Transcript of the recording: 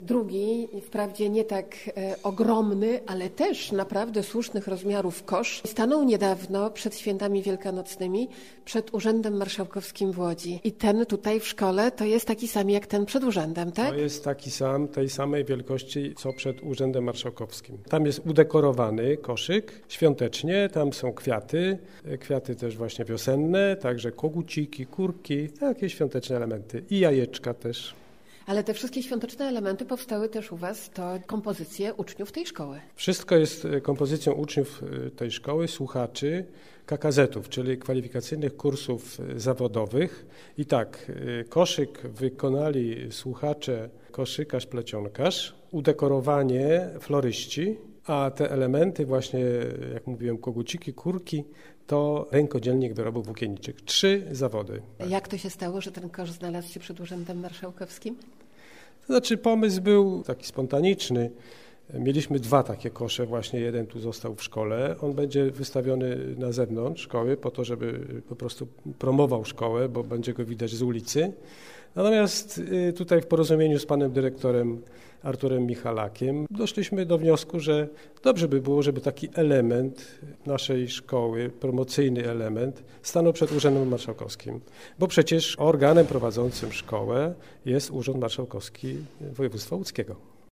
Drugi, wprawdzie nie tak ogromny, ale też naprawdę słusznych rozmiarów kosz, stanął niedawno przed świętami wielkanocnymi przed Urzędem Marszałkowskim w Łodzi. I ten tutaj w szkole to jest taki sam jak ten przed urzędem, tak? To jest taki sam, tej samej wielkości, co przed Urzędem Marszałkowskim. Tam jest udekorowany koszyk świątecznie, tam są kwiaty też właśnie wiosenne, także koguciki, kurki, takie świąteczne elementy i jajeczka też. Ale te wszystkie świąteczne elementy powstały też u Was, to kompozycje uczniów tej szkoły. Wszystko jest kompozycją uczniów tej szkoły, słuchaczy KKZ-ów, czyli kwalifikacyjnych kursów zawodowych. I tak, koszyk wykonali słuchacze koszykarz, plecionkarz, udekorowanie floryści, a te elementy właśnie, jak mówiłem, koguciki, kurki, to rękodzielnik wyrobów włókienniczych. 3 zawody. Jak to się stało, że ten kosz znalazł się przed Urzędem Marszałkowskim? To znaczy pomysł był taki spontaniczny. Mieliśmy 2 takie kosze, właśnie jeden tu został w szkole. On będzie wystawiony na zewnątrz szkoły po to, żeby po prostu promował szkołę, bo będzie go widać z ulicy. Natomiast tutaj w porozumieniu z panem dyrektorem Arturem Michalakiem doszliśmy do wniosku, że dobrze by było, żeby taki element naszej szkoły, promocyjny element, stanął przed Urzędem Marszałkowskim. Bo przecież organem prowadzącym szkołę jest Urząd Marszałkowski Województwa Łódzkiego.